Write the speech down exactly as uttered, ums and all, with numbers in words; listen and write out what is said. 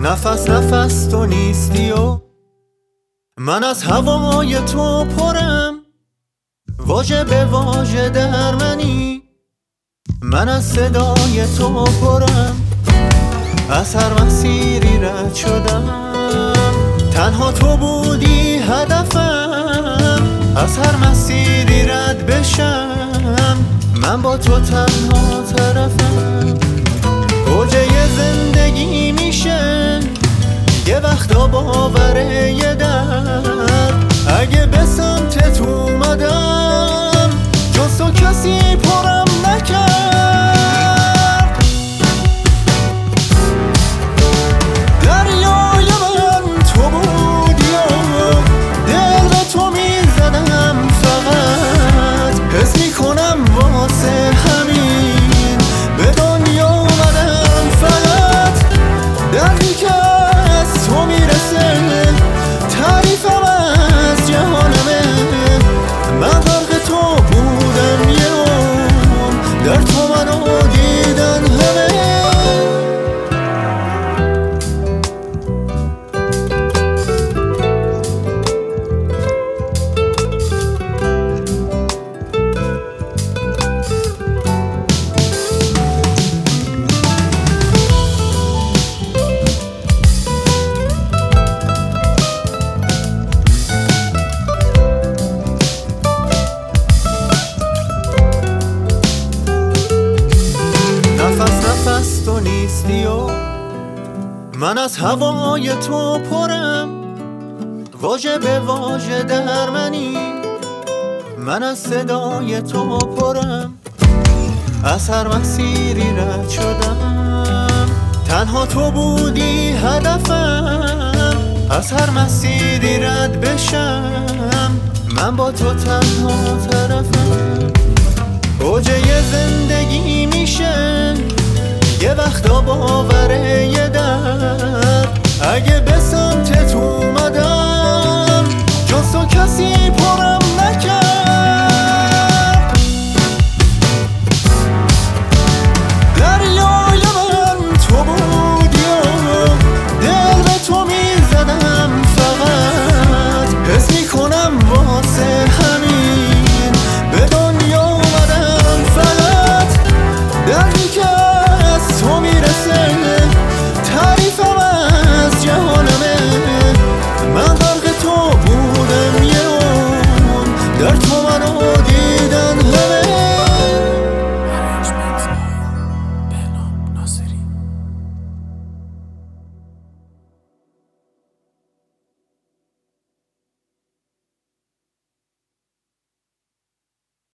نفس نفس تو نیستی و من از هوای تو پرم، واژه به واژه در منی، من از صدای تو پرم. از هر مسیری رد شدم، تنها تو بودی هدفم. از هر مسیری رد بشم، من با تو تنها طرفم. اوجه زندگی میشه یه وقتا باوره یه درد، اگه به سمتت اومدم جز تو کسی پرم نکرد. دریای من تو بودی و دل به تو میزدم، فقط حس میکنم واسه همین به دنیا اومدم. فقط دردی که از تو میرسه تعریفم از جهانمه. من غرق تو بودم یه عمر، در تو منو دیدن همه. نفس تو نیستی و من از هوای تو پرم، واژه به واژه در منی، من از صدای تو پرم. از هر مسیری رد شدم، تنها تو بودی هدفم. از هر مسیری رد بشم، من با تو تنها طرفم. اوجه زندگی میشه یه وقتا باوره